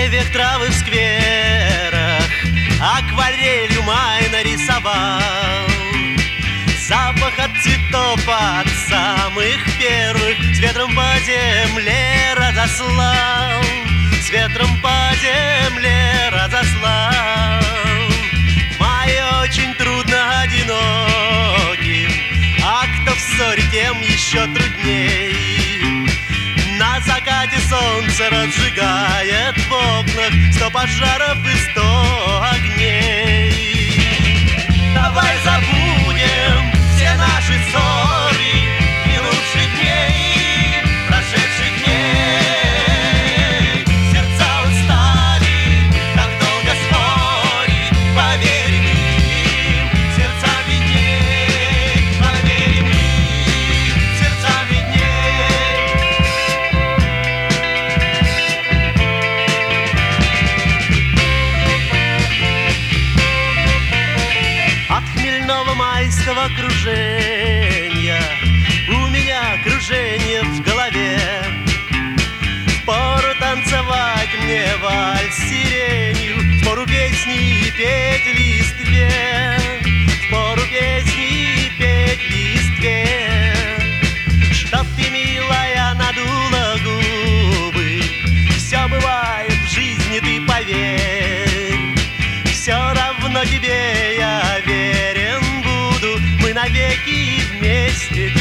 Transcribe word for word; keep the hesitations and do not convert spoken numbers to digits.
деревьях, травы в скверах акварелью май нарисовал. Запах от цветов от самых первых с ветром по земле разослал, с ветром по земле разослал. В мае очень трудно одиноким, а кто в ссоре, тем еще трудней. На закате солнце разжигает в окнах сто пожаров и сто огней. Давай забудем все наши ссоры минувших дней, прошедших дней. Сердца устали так долго спорить, поверим им, сердца видней, поверим им, сердца видней. От хмельного майского кружения у меня кружение в голове. Впору танцевать мне вальс с сиренью, впору песни петь листве, впору песни петь листве. Чтоб ты, милая, надула губы, все бывает в жизни, ты поверь. Все равно тебе я верен буду, мы навеки вместе